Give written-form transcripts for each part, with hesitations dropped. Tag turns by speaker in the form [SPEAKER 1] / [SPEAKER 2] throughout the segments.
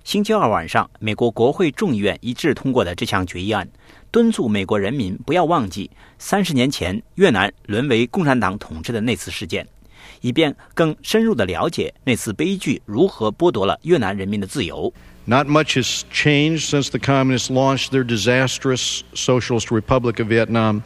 [SPEAKER 1] 星期二晚上，美国国会众议院一致通过的这项决议案，敦促美国人民不要忘记30年前越南沦为共产党统治的那次事件，以便更深入地了解那次悲剧如何剥夺了越南人民的自由。
[SPEAKER 2] Not much has changed since the communists launched their disastrous Socialist Republic of Vietnam.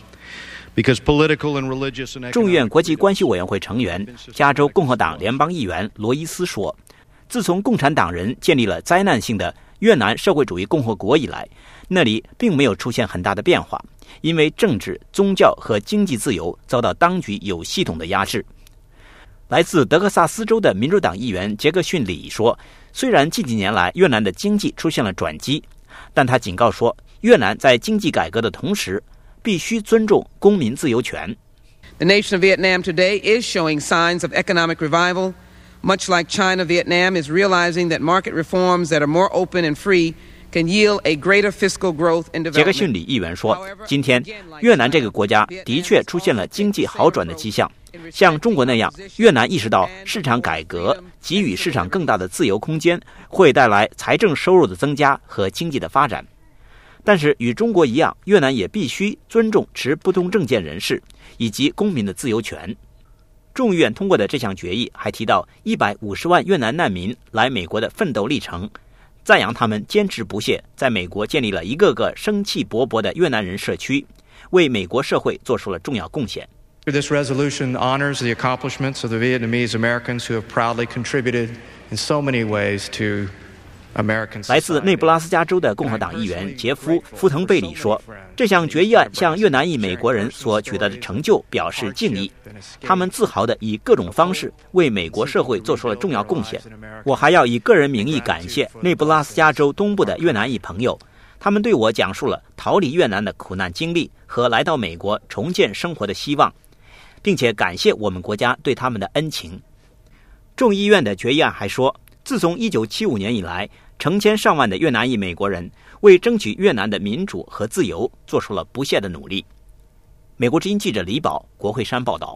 [SPEAKER 1] 众议院国际关系委员会成员、加州共和党联邦议员罗伊斯说，自从共产党人建立了灾难性的越南社会主义共和国以来，那里并没有出现很大的变化，因为政治、宗教和经济自由遭到当局有系统的压制。来自德克萨斯州的民主党议员杰克逊里说，虽然近几年来越南的经济出现了转机，但他警告说，越南在经济改革的同时必须尊重公民自由权。
[SPEAKER 3] The nation of Vietnam today is showing signs of economic revival. Much like China, Vietnam is realizing that market reforms that are more open and free can yield a greater fiscal growth and development.
[SPEAKER 1] 杰克逊里议员说，今天越南这个国家的确出现了经济好转的迹象，像中国那样，越南意识到市场改革给予市场更大的自由空间会带来财政收入的增加和经济的发展。但是与中国一样，越南也必须尊重持不同政见人士以及公民的自由权。众议院通过的这项决议还提到150万越南难民来美国的奋斗历程，赞扬他们坚持不懈，在美国建立了一个个生气勃勃的越南人社区，为美国社会做出了重要贡献。
[SPEAKER 4] This resolution honors the accomplishments of the Vietnamese Americans who have proudly contributed in so many ways to
[SPEAKER 1] 来自内布拉斯加州的共和党议员杰夫·福腾贝里说，这项决议案向越南裔美国人所取得的成就表示敬意，他们自豪地以各种方式为美国社会做出了重要贡献。我还要以个人名义感谢内布拉斯加州东部的越南裔朋友，他们对我讲述了逃离越南的苦难经历和来到美国重建生活的希望，并且感谢我们国家对他们的恩情。众议院的决议案还说，自从1975年以来，成千上万的越南裔美国人为争取越南的民主和自由做出了不懈的努力。美国之音记者李宝，国会山报道。